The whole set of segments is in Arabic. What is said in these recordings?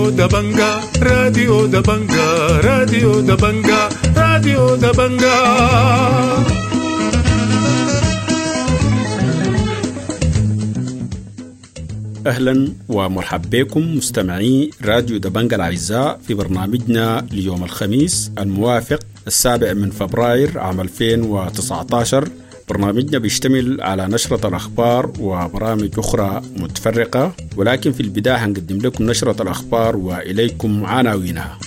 راديو دبنجا راديو دبنجا راديو دبنجا راديو دبنجا. أهلا ومرحبا بكم مستمعي راديو دبنجا الأعزاء في برنامجنا ليوم الخميس الموافق 7 فبراير عام 2019. برنامجنا بيشتمل على نشرة الأخبار وبرامج أخرى متفرقة، ولكن في البداية هنقدم لكم نشرة الأخبار وإليكم عناوينها.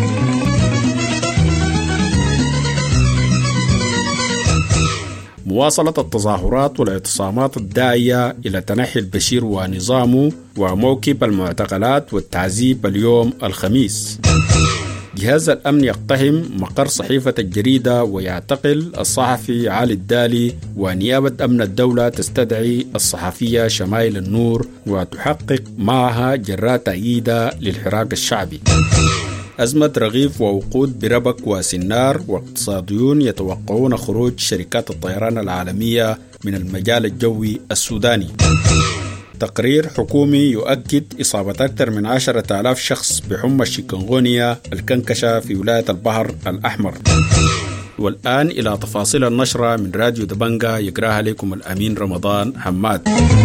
مواصلة التظاهرات والاعتصامات الداعية إلى تنحي البشير ونظامه وموكب المعتقلات والتعذيب اليوم الخميس. جهاز الأمن يقتحم مقر صحيفة الجريدة ويعتقل الصحفي علي الدالي، ونيابة أمن الدولة تستدعي الصحفية شمائل النور وتحقق معها جراء تأييدها للحراك الشعبي. أزمة رغيف ووقود بربك وسنار، واقتصاديون يتوقعون خروج شركات الطيران العالمية من المجال الجوي السوداني. تقرير حكومي يؤكد إصابة أكثر من 10,000 شخص بحمى الشيكنغونيا الكنكشة في ولاية البحر الأحمر. والآن إلى تفاصيل النشرة من راديو دبنجا، يقراها لكم الأمين رمضان حماد.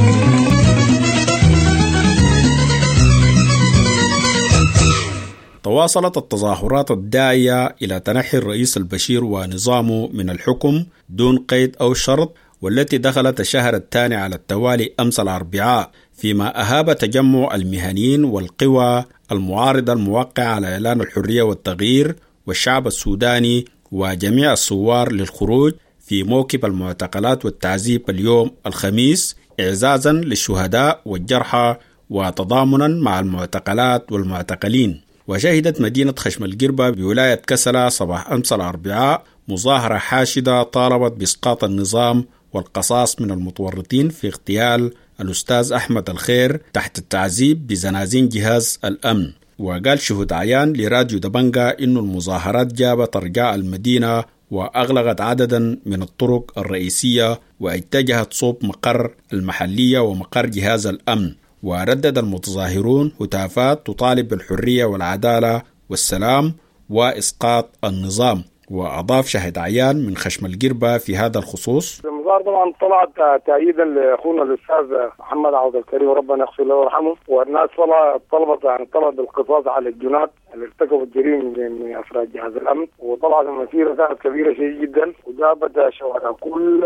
تواصلت التظاهرات الداعية إلى تنحي الرئيس البشير ونظامه من الحكم دون قيد أو شرط، والتي دخلت الشهر الثاني على التوالي أمس الأربعاء، فيما أهاب تجمع المهنيين والقوى المعارضة الموقعة على إعلان الحرية والتغيير والشعب السوداني وجميع الثوار للخروج في موكب المعتقلات والتعذيب اليوم الخميس، إعزازا للشهداء والجرحى وتضامنا مع المعتقلات والمعتقلين. وشهدت مدينة خشم القربة بولاية كسلة صباح أمس الأربعاء مظاهرة حاشدة طالبت بإسقاط النظام والقصاص من المتورطين في اغتيال الأستاذ أحمد الخير تحت التعذيب بزنازين جهاز الأمن. وقال شهود عيان لراديو دبنجا إنه المظاهرات جابت أرجاء المدينة وأغلقت عددا من الطرق الرئيسية واتجهت صوب مقر المحلية ومقر جهاز الأمن. وردد المتظاهرون هتافات تطالب بالحرية والعدالة والسلام وإسقاط النظام. وأضاف شاهد عيان من خشم القربة في هذا الخصوص: المظاهرة طبعا طلعت تأييدا لأخونا الأستاذ محمد عبد الكريم وربنا يغفر له ويرحمه، والناس طلبت القصاص على الجنات اللي ارتكبوا الجريمة من أفراد جهاز الأمن. وطلعت المسيرة كانت كبيرة شيء جدا، وجابت شوارع كل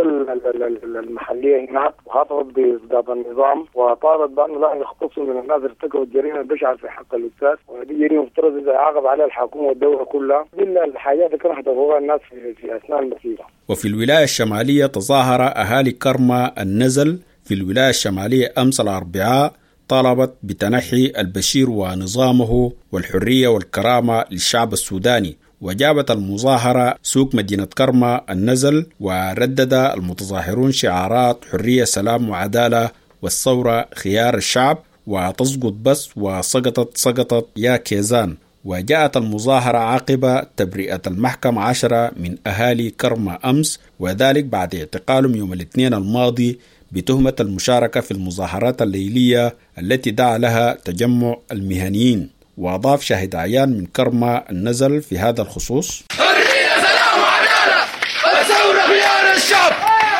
المحلية هناك، وخاطبت بإسقاط النظام وطالبت بأنه لا يختصوا من الناس اللي ارتكبوا الجريمة البشعة في حق الأستاذ، ودي جريمة مفترض إذا عاقب عليها الحكومة والدولة كلها. دي الحاجات اللي كانوا حتفوقها الناس في أثناء المسيرة. وفي الولاية الشمالية تظاهر أهالي كرما النزل في الولاية الشمالية أمس الأربعاء، طالبت بتنحي البشير ونظامه والحرية والكرامة للشعب السوداني. وجابت المظاهرة سوق مدينة كرما النزل، وردد المتظاهرون شعارات حرية سلام وعدالة والثورة خيار الشعب وتسقط بس وسقطت يا كيزان. وجاءت المظاهرة عقب تبرئة المحكمة 10 من أهالي كرما أمس، وذلك بعد اعتقالهم يوم الاثنين الماضي بتهمة المشاركة في المظاهرات الليلية التي دعا لها تجمع المهنيين. وأضاف شاهد عيان من كرما النزل في هذا الخصوص: حرية سلام وعدالة وثورة خيار الشعب.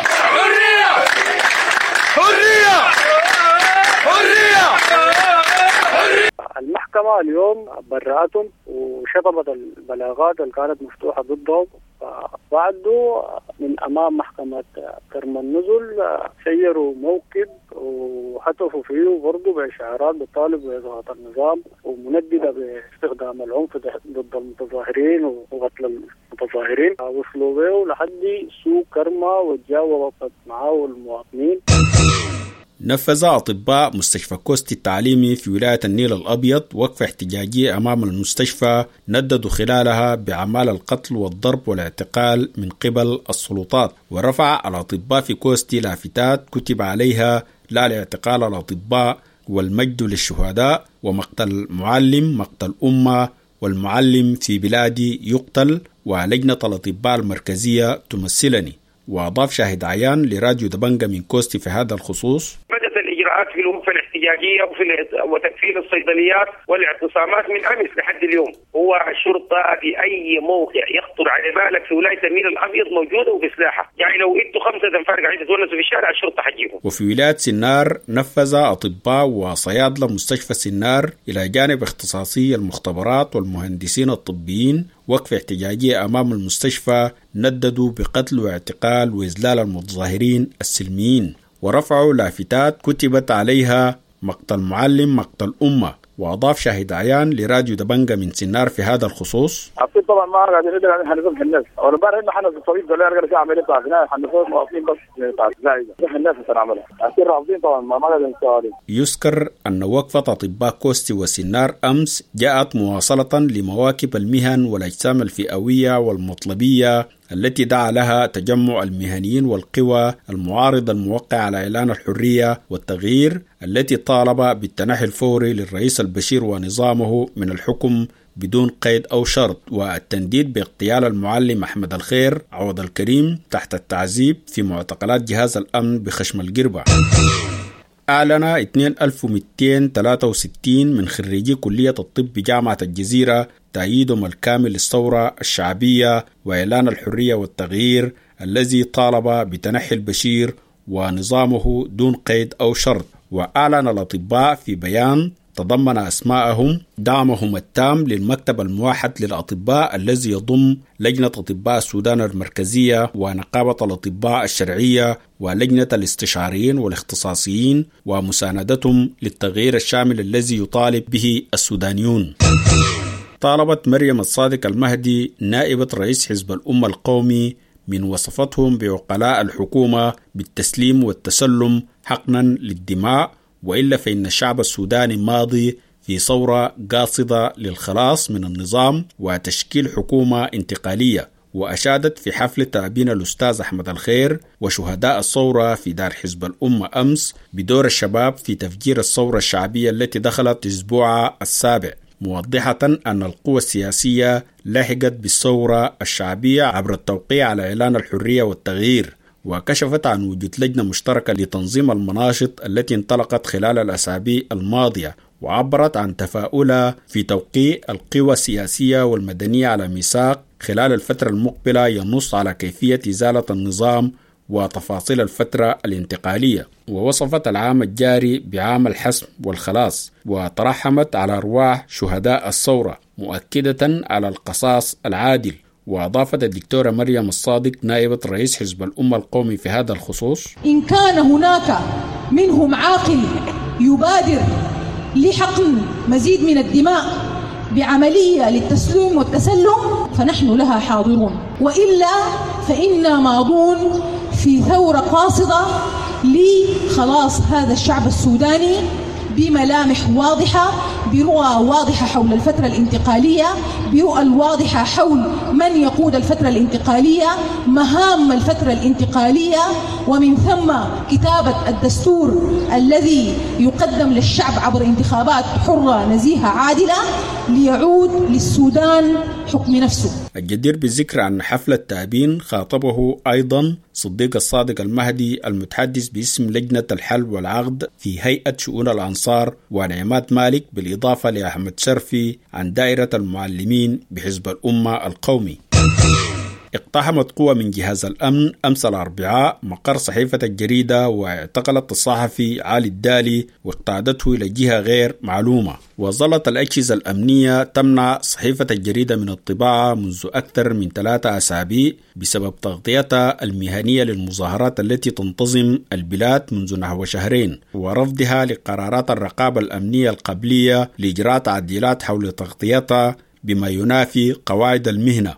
حرية حرية حرية حرية. المحكمة اليوم برأتهم وشطبت البلاغات اللي كانت مفتوحة ضدهم، بعده من أمام محكمة كرم النزل سيروا موكب وحتفوا فيه برضه بإشعارات بطالب بإسقاط النظام ومنددة باستخدام العنف ضد المتظاهرين وقتل المتظاهرين. وصلوا به لحد سوق كرما وتجاوبت معه المواطنين. نفذ أطباء مستشفى كوستي التعليمي في ولاية النيل الأبيض وقفة احتجاجية أمام المستشفى نددوا خلالها بأعمال القتل والضرب والاعتقال من قبل السلطات. ورفع الأطباء في كوستي لافتات كتب عليها: لا لاعتقال الأطباء والمجد للشهداء، ومقتل معلم مقتل أمة، والمعلم في بلادي يقتل، ولجنة الأطباء المركزية تمثلني. وأضاف شاهد عيان لراديو دبنجا من كوستي في هذا الخصوص: بدأت الإجراءات في الوقفة الاحتجاجية وتكفيل الصيدليات والاعتصامات من أمس لحد اليوم. هو الشرطة في أي موقع يخطر على بالك في ولاية النيل الأبيض موجودة وبسلاحها، يعني لو انتوا 5 أنفار قاعدين تتونسوا في الشارع الشرطة حتجيهم. وفي ولاية سنار نفذ أطباء وصيادلة مستشفى سنار إلى جانب اختصاصي المختبرات والمهندسين الطبيين وقف احتجاجية أمام المستشفى، نددوا بقتل واعتقال وإذلال المتظاهرين السلميين، ورفعوا لافتات كتبت عليها مقتل معلم مقتل أمة. وأضاف شاهد عيان لراديو دبنجة من سنار في هذا الخصوص: أكيد طبعا ما قاعدين ندير يعني حنفهم الناس، أو امبارح إحنا حنفهم الطبيب قال لي أرجع أعمل إيه بتاع هنا حنفهم واقفين بس بتاع زايدة الناس هنعملها، أكيد رافضين طبعا ما قاعدين نسوي. يذكر أن وقفة أطباء كوستي وسنار أمس جاءت مواصلة لمواكب المهن والأجسام الفئوية والمطلبية التي دعا لها تجمع المهنيين والقوى المعارضة الموقع على إعلان الحرية والتغيير، التي طالب بالتنحي الفوري للرئيس البشير ونظامه من الحكم بدون قيد أو شرط، والتنديد باغتيال المعلم أحمد الخير عوض الكريم تحت التعذيب في معتقلات جهاز الأمن بخشم القربة. أعلن 2263 من خريجي كلية الطب بجامعة الجزيرة تأييدهم الكامل للثورة الشعبية وإعلان الحرية والتغيير الذي طالب بتنحي البشير ونظامه دون قيد أو شرط. وأعلن الأطباء في بيان تضمن أسماءهم دعمهم التام للمكتب الموحد للأطباء الذي يضم لجنة أطباء السودان المركزية ونقابة الأطباء الشرعية ولجنة الاستشاريين والاختصاصيين، ومساندتهم للتغيير الشامل الذي يطالب به السودانيون. طالبت مريم الصادق المهدي نائبة رئيس حزب الأمة القومي من وصفتهم بعقلاء الحكومة بالتسليم والتسلم حقنا للدماء، وإلا فإن الشعب السوداني ماضي في ثورة قاصدة للخلاص من النظام وتشكيل حكومة انتقالية. وأشادت في حفل تأبين الأستاذ أحمد الخير وشهداء الثورة في دار حزب الأمة أمس بدور الشباب في تفجير الثورة الشعبية التي دخلت أسبوعها السابع، موضحة أن القوى السياسية لحقت بالثورة الشعبية عبر التوقيع على إعلان الحرية والتغيير، وكشفت عن وجود لجنة مشتركة لتنظيم المناشط التي انطلقت خلال الأسابيع الماضية، وعبرت عن تفاؤلها في توقيع القوى السياسية والمدنية على ميثاق خلال الفترة المقبلة ينص على كيفية إزالة النظام وتفاصيل الفترة الانتقالية. ووصفت العام الجاري بعام الحسم والخلاص، وترحمت على أرواح شهداء الثورة مؤكدة على القصاص العادل. وأضافت الدكتورة مريم الصادق نائبة رئيس حزب الأمة القومي في هذا الخصوص: إن كان هناك منهم عاقل يبادر لحقن مزيد من الدماء بعملية للتسليم والتسلم فنحن لها حاضرون، وإلا فإنا ماضون في ثورة قاصدة لخلاص هذا الشعب السوداني بملامح واضحة، برؤى واضحة حول الفترة الانتقالية، برؤى واضحة حول من يقود الفترة الانتقالية، مهام الفترة الانتقالية، ومن ثم كتابة الدستور الذي يقدم للشعب عبر انتخابات حرة نزيهة عادلة ليعود للسودان حكم نفسه. الجدير بالذكر أن حفل التأبين خاطبه أيضا صديق الصادق المهدي المتحدث باسم لجنة الحل والعقد في هيئة شؤون الأنصار ونعماد مالك، بالإضافة لأحمد شرفي عن دائرة المعلمين بحزب الأمة القومي. اقتحمت قوى من جهاز الأمن أمس الأربعاء مقر صحيفة الجريدة واعتقلت الصحفي علي الدالي واقتادته إلى جهة غير معلومة. وظلت الأجهزة الأمنية تمنع صحيفة الجريدة من الطباعة منذ أكثر من 3 أسابيع بسبب تغطيتها المهنية للمظاهرات التي تنتظم البلاد منذ نحو 2 شهرين، ورفضها لقرارات الرقابة الأمنية القبلية لإجراء تعديلات حول تغطيتها بما ينافي قواعد المهنة.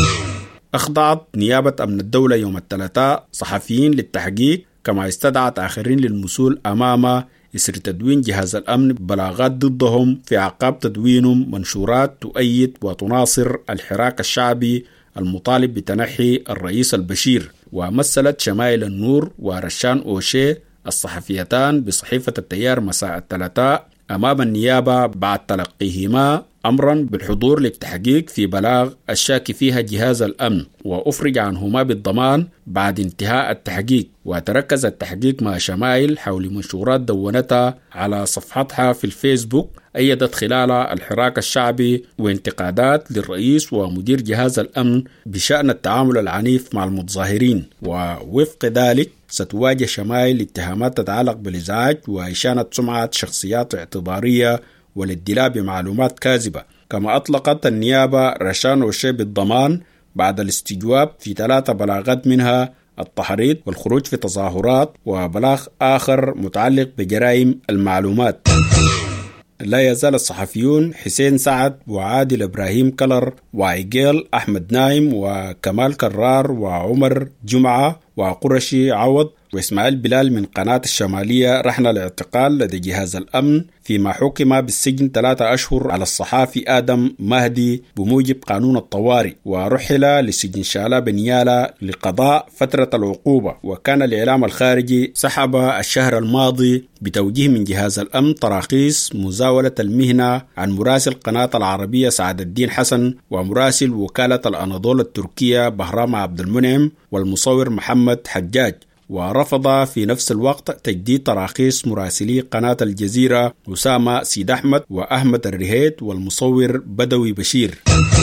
أخضعت نيابة أمن الدولة يوم الثلاثاء صحفيين للتحقيق، كما استدعت آخرين للمسؤول أمام إثر تدوين جهاز الأمن بلاغات ضدهم في أعقاب تدوينهم منشورات تؤيد وتناصر الحراك الشعبي المطالب بتنحي الرئيس البشير. ومثلت شمائل النور ورشان أوشي الصحفيتان بصحيفة التيار مساء الثلاثاء أمام النيابة بعد تلقيهما أمرا بالحضور للتحقيق في بلاغ الشاكي فيها جهاز الأمن وأفرج عنهما بالضمان بعد انتهاء التحقيق. وتركز التحقيق مع شمائل حول منشورات دونتها على صفحتها في الفيسبوك أيدت خلالها الحراك الشعبي وانتقادات للرئيس ومدير جهاز الأمن بشأن التعامل العنيف مع المتظاهرين. ووفق ذلك ستواجه شمائل اتهامات تتعلق بالإزعاج وإشانة سمعة شخصيات اعتبارية والادلاء بمعلومات كاذبة. كما أطلقت النيابة رشان وشي بالضمان بعد الاستجواب في 3 بلاغات، منها التحريض والخروج في تظاهرات وبلاغ آخر متعلق بجرائم المعلومات. لا يزال الصحفيون حسين سعد وعادل إبراهيم كلر وعقيل أحمد نايم وكمال كرار وعمر جمعة وقرشي عوض وإسماعيل بلال من قناة الشمالية رحنا الاعتقال لدى جهاز الأمن، فيما حكم بالسجن 3 أشهر على الصحافي آدم مهدي بموجب قانون الطوارئ، ورحل لسجن شالا بنيالا لقضاء فترة العقوبة. وكان الإعلام الخارجي سحب الشهر الماضي بتوجيه من جهاز الأمن تراخيص مزاولة المهنة عن مراسل قناة العربية سعد الدين حسن ومراسل وكالة الأناضول التركية بهرام عبد المنعم والمصور محمد حجاج. ورفض في نفس الوقت تجديد تراخيص مراسلي قناة الجزيرة أسامة سيد أحمد وأحمد الرهيد والمصور بدوي بشير.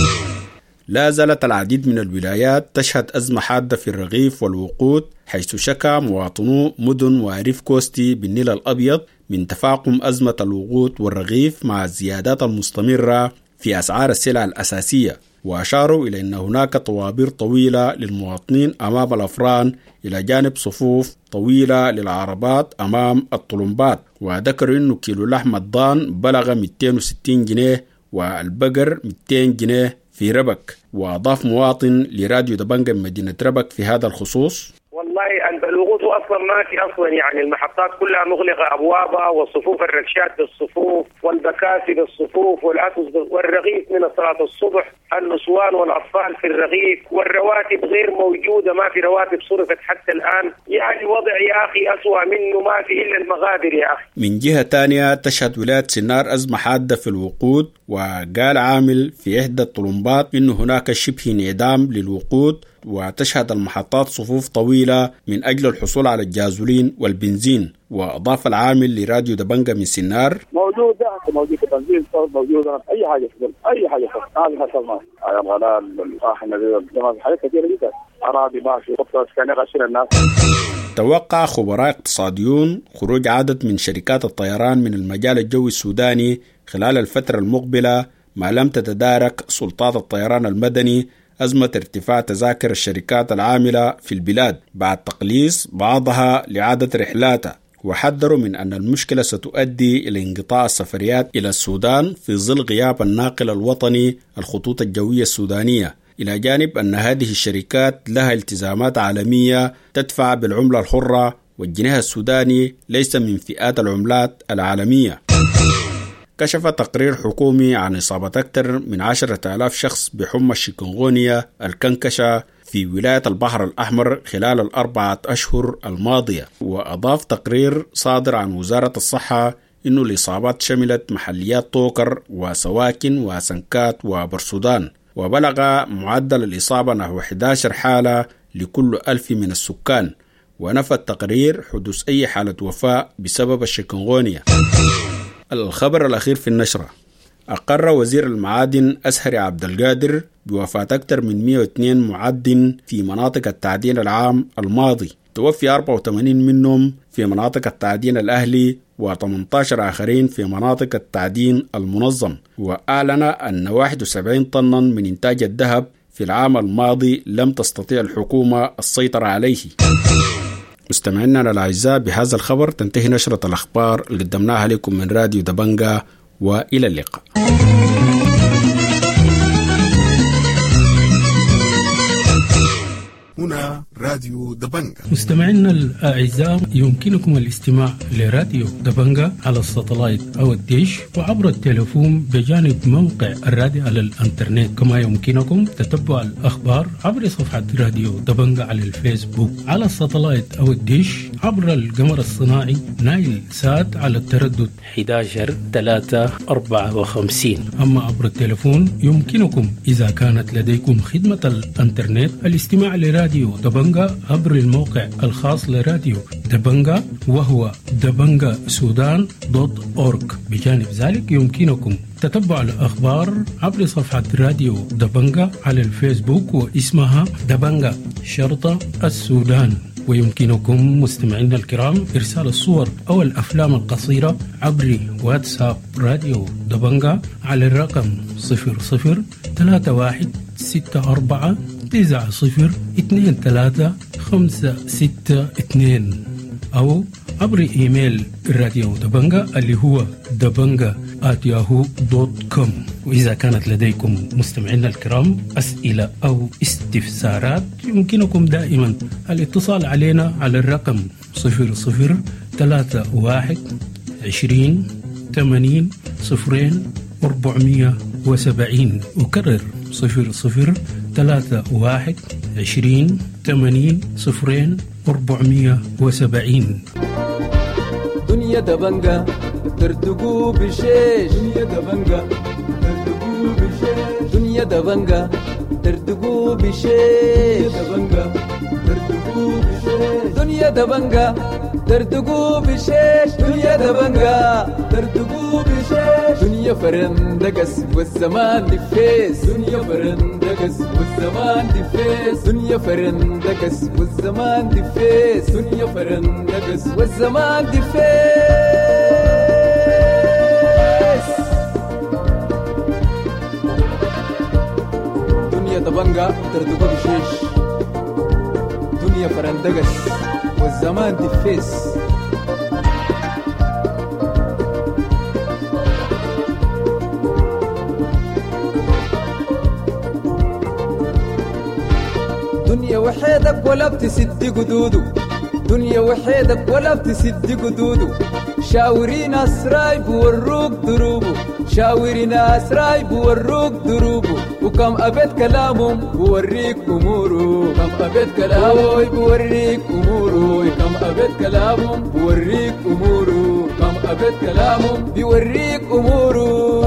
لا زالت العديد من الولايات تشهد أزمة حادة في الرغيف والوقود، حيث شكى مواطنو مدن وعريف كوستي بالنيل الأبيض من تفاقم أزمة الوقود والرغيف مع الزيادات المستمرة في أسعار السلع الأساسية. وأشاروا إلى أن هناك طوابير طويلة للمواطنين أمام الأفران إلى جانب صفوف طويلة للعربات أمام الطلمبات. وذكروا أنه كيلو لحم الضان بلغ 260 جنيه والبقر 200 جنيه في ربك. وأضاف مواطن لراديو دبنجة مدينة ربك في هذا الخصوص: والله الوقود اصلا ما في اصلا، يعني المحطات كلها مغلقه ابوابها والصفوف الركشات بالصفوف والبكاسي بالصفوف والعسس والرغيف من صلاه الصبح، النسوان والاطفال في الرغيف، والرواتب غير موجوده، ما في رواتب صرفت حتى الان. يعني وضع يا اخي اسوأ منه ما في الا المغادر يا اخي. من جهه ثانيه تشهد ولايه سنار ازمه حاده في الوقود، وقال عامل في احدى الطلمبات انه هناك شبه انعدام للوقود، وتشهد المحطات صفوف طويلة من أجل الحصول على الجازولين والبنزين. وأضاف العامل لراديو دبنجة من سنار: موجود البنزين موجود، أي حاجة هذا حصل معه الغلاء الطاحن حاجات كثيرة جدا، أراضي ماشي خطة كان يغشر الناس. توقع خبراء اقتصاديون خروج عدد من شركات الطيران من المجال الجوي السوداني خلال الفترة المقبلة ما لم تتدارك سلطات الطيران المدني أزمة ارتفاع تذاكر الشركات العاملة في البلاد بعد تقليص بعضها لعدد رحلاتها. وحذروا من أن المشكلة ستؤدي إلى انقطاع السفريات إلى السودان في ظل غياب الناقل الوطني الخطوط الجوية السودانية، إلى جانب أن هذه الشركات لها التزامات عالمية تدفع بالعملة الحرة، والجنيه السوداني ليس من فئات العملات العالمية. كشف تقرير حكومي عن إصابة أكثر من 10,000 شخص بحمى الشيكنغونيا الكنكشة في ولاية البحر الأحمر خلال 4 أشهر الماضية. وأضاف تقرير صادر عن وزارة الصحة إنه الإصابات شملت محليات طوكر وسواكن وسنكات وبرسودان، وبلغ معدل الإصابة نحو 11 حالة لكل 1000 من السكان. ونفى التقرير حدوث أي حالة وفاة بسبب الشيكنغونيا. الخبر الأخير في النشرة: أقر وزير المعادن أسهري عبد القادر بوفاة أكثر من 102 معدن في مناطق التعدين العام الماضي، توفي 84 منهم في مناطق التعدين الأهلي و18 آخرين في مناطق التعدين المنظم. وأعلن أن 71 طنا من إنتاج الذهب في العام الماضي لم تستطيع الحكومة السيطرة عليه. مستمعينا الأعزاء، بهذا الخبر تنتهي نشرة الأخبار اللي قدمناها لكم من راديو دبنجة، وإلى اللقاء. هنا راديو دبنجة. مستمعينا الأعزاء، يمكنكم الاستماع لراديو دبنجة على الساتلايت أو الديش وعبر التليفون بجانب موقع الراديو على الانترنت. كما يمكنكم تتبع الأخبار عبر صفحة راديو دبنجة على الفيسبوك، على الساتلايت أو الديش عبر القمر الصناعي نايل سات على التردد 11354. أما عبر التليفون يمكنكم إذا كانت لديكم خدمة الانترنت الاستماع لراديو دبنجة عبر الموقع الخاص لراديو دبنجة وهو debangasudan.org. بجانب ذلك يمكنكم تتبع الأخبار عبر صفحة راديو دبنجة على الفيسبوك واسمها دبنجة شرطة السودان. ويمكنكم مستمعينا الكرام إرسال الصور أو الأفلام القصيرة عبر واتساب راديو دبنجة على الرقم 003164902356 أو عبر إيميل راديو دبنجة اللي هو dabanga@yahoo.com. وإذا كانت لديكم مستمعينا الكرام أسئلة أو استفسارات يمكنكم دائما الاتصال علينا على الرقم 003120800470. أكرر 003120800470. دنيا دبنجة ترتقو بشيش، دنيا دبنجة ترتقو بشيش، دنيا دبنجة ترتقو بشيش، دنيا دبنجة ترتقو بشيش، دنيا دبنجة ترتقو بشيش، دنيا فرندقس والزمان دفيس، دنيا فرندقس والزمان دفيس، دنيا فرندقس والزمان دفيس، دنيا فرندقس والزمان دفيس. دنيا دبنجة ترتقو بشيش، دنيا فرندقس والزمان دفيس. دنيا وحيدك ولا بتسد قدودو، دنيا وحيدك ولا بتسد قدودو، شاورين أسراي بوروك دروبو، شاورين أسراي بوروك دروبو، وكم أبد كلامهم بوريك أمورو، كم أبد كلامهم بوريك أمورو، كم أبد كلامهم بوريك أمورو، كم أبد كلامهم بوريك أمورو.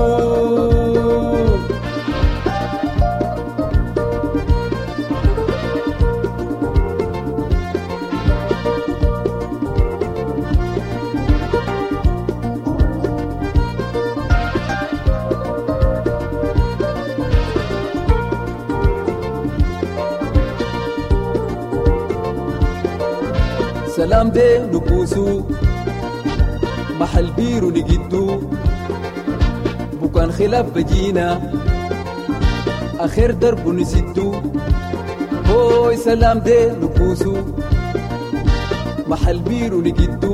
سلام دي نبوسو محل بيرو نجدو بكان خلاف بجينا آخر درب نسدو. هوي سلام دي نبوسو محل بيرو نجدو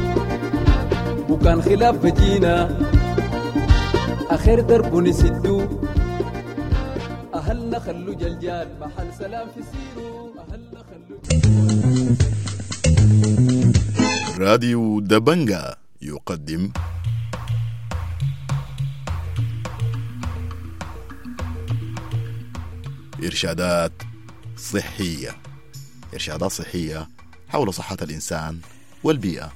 بكان خلاف بجينا آخر درب نسدو. أهلنا خلو جلجال محل سلام في سيرو، أهلنا خلو. راديو دبنجة يقدم إرشادات صحية، إرشادات صحية حول صحة الإنسان والبيئة.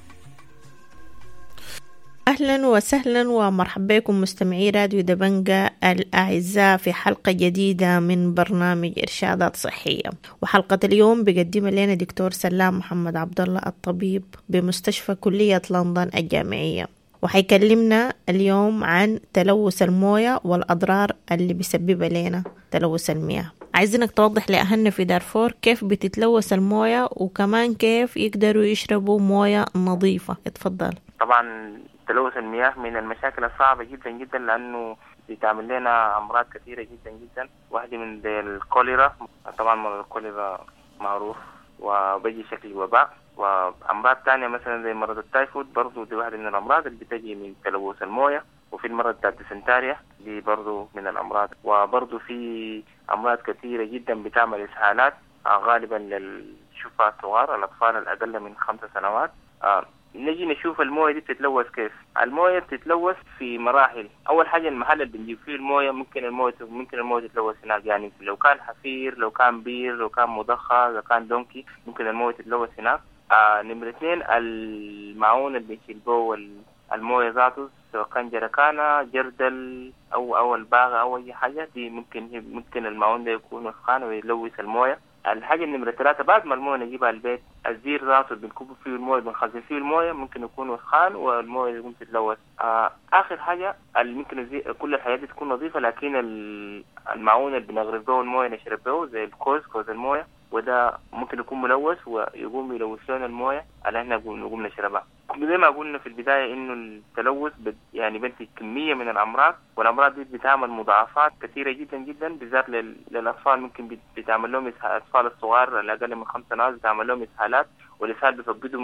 أهلا وسهلا ومرحبا بكم مستمعي راديو دبنجة الأعزاء في حلقة جديدة من برنامج إرشادات صحية. وحلقة اليوم بقدم لنا دكتور سلام محمد عبد الله الطبيب بمستشفى كلية لندن الجامعية، وحيكلمنا اليوم عن تلوث الموية والأضرار اللي بيسببها لنا تلوث المياه. عايزينك توضح لأهلنا في دارفور كيف بتتلوث الموية وكمان كيف يقدروا يشربوا موية نظيفة. اتفضل. طبعا تلوث المياه من المشاكل الصعبة جدا جدا، لأنه بتعمل لنا أمراض كثيرة جدا جدا. واحدة من الكوليرا، طبعا مرض الكوليرا معروف وبيجي شكل وباء، وأمراض تانية مثلا زي مرض التايفود برضو دي واحدة من الأمراض اللي بتجي من تلوث الموية. وفي المرض بتاع الديسنتريا دي برضو من الأمراض. وبرضو في أمراض كثيرة جدا بتعمل إسهالات غالبا الشفع الصغار الأطفال الأقل من 5 سنوات. نجي نشوف المويه دي بتتلوث كيف. المويه بتتلوث في مراحل. اول حاجه المحل اللي بنجيب فيه المويه ممكن المويه تتلوث هناك، يعني لو كان حفير، لو كان بير، لو كان مضخه، لو كان دونكي ممكن المويه تتلوث هناك. نمرة 2 المعون اللي بنشيل به المويه ذاته، سواء كان جركانه، جردل او الباغه او اي حاجه دي، ممكن المعون ده يكون وسخان ويلوث المويه. الحاجة نمرة 3 بعد ما المويه نجيبها البيت، الزير ذاته بنكب فيه المويه، بنخزن فيه المويه، ممكن يكون وسخان والمويه يكون تتلوث. آخر حاجة ممكن كل الحاجات دي تكون نظيفة، لكن المعون اللي بنغرف به المويه نشرب به زي كوز المويه، وده ممكن يكون ملوث ويقوم يلوث لنا المويه اللي احنا نقوم نشربها. زي ما قلنا في البداية إنه التلوث يعني بنتج كمية من الأمراض، والأمراض دي بتعمل مضاعفات كثيرة جدا جدا، بالذات للأطفال. ممكن بتعمل لهم الأطفال الصغار الأقل من 5 سنوات بتعمل لهم إسهالات، والإسهال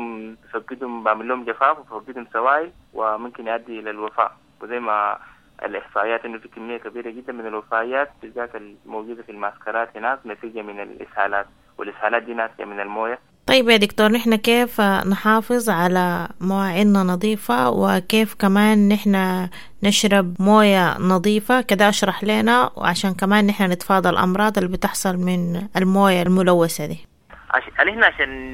بفقدهم بعمل لهم جفاف وبفقدهم سوائل، وممكن يؤدي إلى الوفاة. وزي ما الإحصائيات إنه في كمية كبيرة جدا من الوفيات بالذات الموجودة في المعسكرات هناك نتيجة من الإسهالات، والإسهالات دي ناتجة من الموية. طيب يا دكتور، نحن كيف نحافظ على مواعيننا نظيفة، وكيف كمان نحن نشرب موية نظيفة كده؟ اشرح لنا، وعشان كمان نحن نتفادى الأمراض اللي بتحصل من الموية الملوثة دي. عشان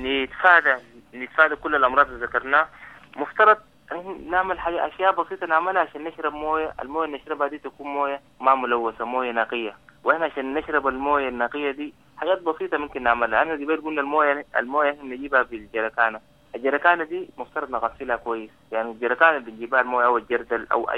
نتفادى كل الأمراض اللي ذكرناها، مفترض نعمل أشياء بسيطة نعملها عشان نشرب موية. الموية اللي نشربها دي تكون موية ما ملوثة، موية نقية. وإحنا عشان نشرب الموية النقية دي حاجات بسيطة ممكن نعملها. أنا قبل قلنا الموية إحنا نجيبها بالجركانة. الجركانة دي مفترض نغسلها كويس، يعني الجركانة اللي بنجيبها الموية أو الجردل أو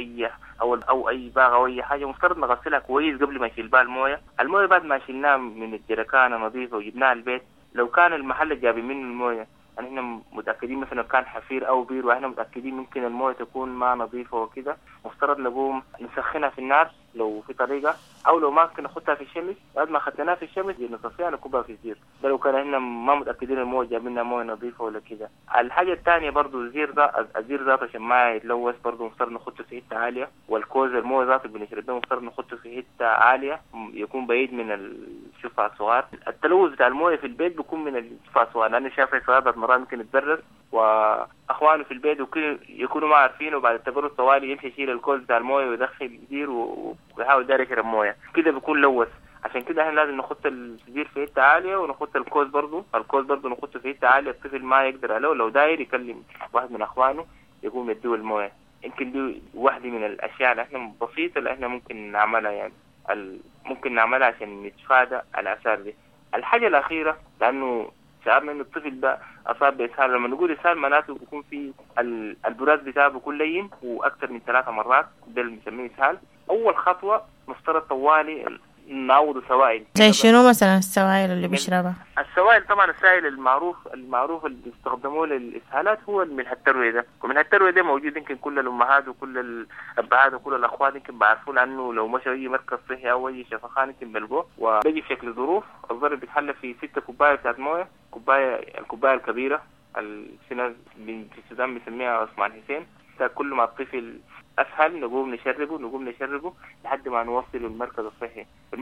أي باغ أو أي حاجة مفترض نغسلها كويس قبل ما نشيل بها الموية بعد ما شلناها من الجركانة نظيفة وجبناها البيت. لو كان المحل جابي منه الموية يعني احنا متأكدين مثلا كان حفير أو بير واحنا متأكدين ممكن الموية تكون ما نظيفة وكده، مفترض نقوم نسخنها في النار لو في طريقة، أو لو ما ممكن نحطها في الشمس. بعد ما خدناها في الشمس نصفيها نكبها في الزير. ده لو كان احنا ما متأكدين الموية جاب لنا موية نظيفة ولا كده. الحاجة الثانية برضو الزير ذاته عشان ما يتلوث برضو مفترض نحطه في حتة عالية، والكوز الموية ذاته اللي بنشربه مفترض نحطه في حتة عالية يكون بعيد من الشفع الصغار. التلوث بتاع الموية في البيت بيكون من الشفع الصغار، لأن شاف الصغار مرات ممكن يتبرد واخوانه في البيت يكونوا ما عارفين، وبعد التبرد طوالي يمشي يشيل الكوز بتاع المويه ويدخل زير ويحاول داير يشرب مويه كده بيكون لوث. عشان كده احنا لازم نحط الزير في حته عاليه، ونحط الكوز برضو نحطه في حته عاليه الطفل ما يقدر عليه. لو داير يكلم واحد من اخوانه يقوم يديه المويه. يمكن دي واحده من الاشياء اللي احنا بسيطه اللي احنا ممكن نعملها، يعني ممكن نعملها عشان نتفادى الاثار دي. الحاجه الاخيره، لانه شعرنا ان الطفل ده اصاب باسهال، لما نقول اسهال معناته بيكون في البراز بتاعه بيكون لين واكثر من 3 مرات، ده اللي بنسميه اسهال. اول خطوه مفترض طوالي نعوض سوائل. زي شنو مثلا السوائل اللي بيشربها؟ السوائل طبعا السائل المعروف اللي بيستخدموه للاسهالات هو الملح التروي ده. وملح التروي ده موجود يمكن كل الامهات وكل الابهات وكل الاخوات يمكن بيعرفوا لانه لو مشوا اي مركز صحي او اي شفخان يمكن بيلقوه، وبيجي في شكل ظروف. الظرف بيتحلى في 6 كوبايه بتاعت مويه، الكوبايه الكبيره في ناس في السودان بيسميها عثمان حسين. كل ما الطفل أسهل نقوم نشربه لحد ما نوصل المركز الصحي.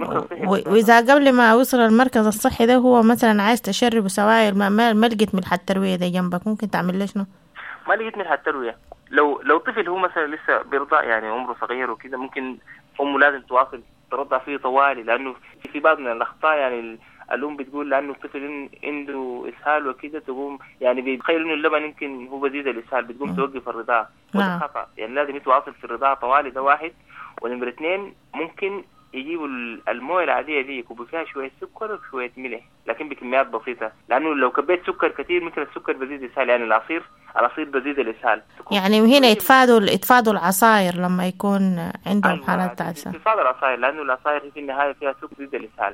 وإذا قبل ما أوصل المركز الصحي ده هو مثلا عايز تشربه سوائل ما لقيت ملح التروية ده جنبك، ممكن تعمل ليش شنو؟ ما لقيت ملح التروية. لو طفل هو مثلا لسه بيرضع يعني عمره صغير وكده، ممكن أمه لازم تواصل ترضع فيه طوالي، لأنه في بعض من الأخطاء يعني الأم بتقول لأنه الطفل عنده إسهال وكده تقوم يعني بيتخيل إنه اللبن يمكن هو بزيد الإسهال، بتقوم توقف الرضاعة. وده خطأ، يعني لازم يتواصل في الرضاعة طوالي، ده واحد. ونمرة 2 ممكن يجيبوا المويه العادية دي يكبوا فيها شوية سكر وشوية ملح لكن بكميات بسيطة، لأنه لو كبيت سكر كتير ممكن السكر بزيد الإسهال، يعني العصير بزيد الإسهال. يعني وهنا يتفادوا العصاير لما يكون عندهم حالات بتاعت إسهال. يتفادوا العصاير لأنه العصاير في النهاية فيها سكر بزيد الإسهال.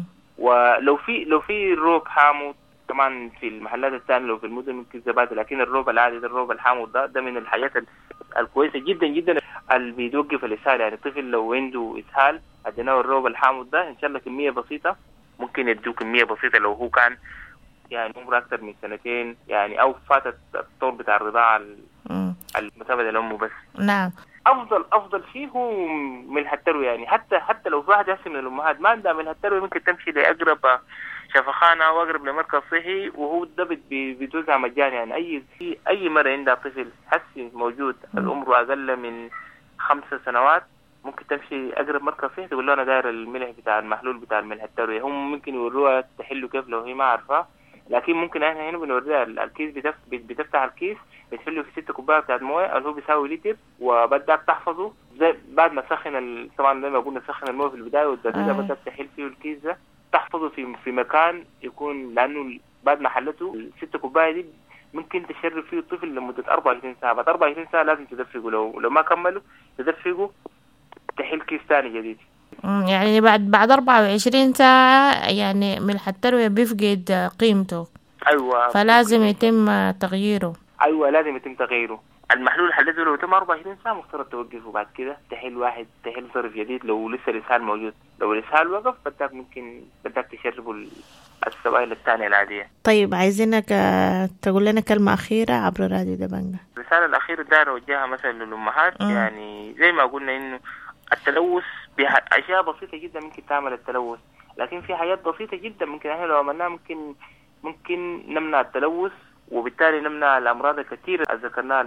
ولو في الروب حامض طبعا في المحلات الثانية، لو في المدن ممكن زبادي، لكن الروب العادي ده الروب الحامض ده من الحاجات الكويسة جدا جدا اللي بيوقف الإسهال. يعني الطفل لو عنده إسهال اديناه الروب الحامض ده ان شاء الله كمية بسيطة، ممكن يدوه كمية بسيطة لو هو كان يعني عمره أكثر من 2 يعني أو فاتت الطور بتاع الرضاعة المتابعة لأمه بس. نعم. افضل فيه هو ملح التروي. يعني حتى لو في واحد هسه من الامهات ما عندها ملح التروي ممكن تمشي لاقرب شفخانه او اقرب لمركز صحي، وهو الضبط بيتوزع مجاني. يعني اي مره عندها طفل حسي موجود العمر اقل من 5 سنوات ممكن تمشي اقرب مركز صحي تقول له انا داير الملح بتاع المحلول بتاع الملح التروي. هم ممكن يوروها تحله كيف لو هي ما عارفه، لكن ممكن احنا هنا بنوريها الكيس، بتفتح الكيس بتحله في 6 كوبايات بتاعت مويه اللي هو بيساوي لتر، وبدك تحفظه زي بعد ما تسخن طبعا زي ما قلنا تسخن المويه في البدايه والدقيقه بدك تحل فيه الكيس ده، تحفظه في مكان يكون، لانه بعد ما حلته 6 كوبايه دي ممكن تشرب فيه الطفل لمده 24 ساعه. بعد 24 ساعه لازم تدفقه، لو ما كملوا تدفقه تحل كيس ثاني جديد. يعني بعد 24 ساعة يعني ملح التروية بيفقد قيمته. أيوة، فلازم يتم تغييره. أيوة لازم يتم تغييره. المحلول حلته لو تم 24 ساعة مفترض توقفه، بعد كده تحل صرف جديد لو لسه الإسهال موجود. لو الإسهال وقف بدك تشربه السوائل الثانية العادية. طيب عايزينك تقول لنا كلمة أخيرة عبر راديو دبنجة. الرسالة الأخيرة داير أوجهها مثلا للأمهات. يعني زي ما قلنا إنه التلوث أشياء بسيطة جدا ممكن تعمل التلوث، لكن في حاجات بسيطة جدا ممكن احنا لو عملناها ممكن نمنع التلوث، وبالتالي نمنع الأمراض الكثيرة اللي ذكرناها.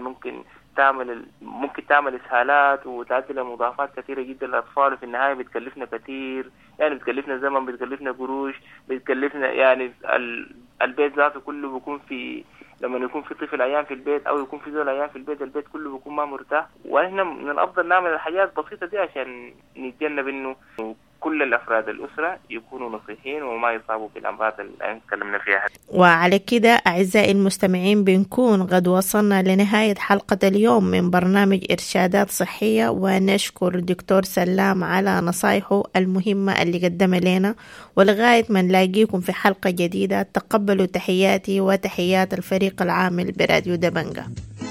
ممكن تعمل إسهالات وتؤدي لمضاعفات كثيرة جدا للأطفال، في النهاية بتكلفنا كثير، يعني بتكلفنا زمن، بتكلفنا قروش، بتكلفنا يعني البيت ذاته كله بيكون لما يكون في طفل عيان في البيت او يكون في زول عيان في البيت كله بيكون ما مرتاح. واحنا من الافضل نعمل الحاجات البسيطه دي عشان نتجنب انه كل الافراد الاسره يكونوا نصيحين وما يصابوا بالامراض اللي تكلمنا فيها. وعلى كده اعزائي المستمعين بنكون قد وصلنا لنهايه حلقه اليوم من برنامج ارشادات صحيه، ونشكر الدكتور سلام على نصايحه المهمه اللي قدمها لنا. ولغايه ما نلاقيكم في حلقه جديده تقبلوا تحياتي وتحيات الفريق العامل براديو دبنجة.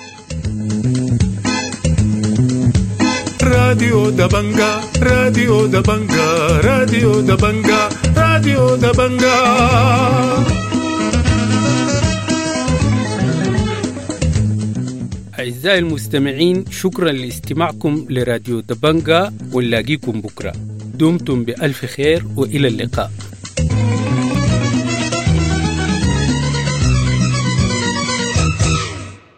راديو دبنجة، راديو دبنجة، راديو دبنجة، راديو دبنجة. أعزائي المستمعين، شكرا لاستماعكم لراديو دبنجة، ونلاقيكم بكرة. دمتم بألف خير وإلى اللقاء.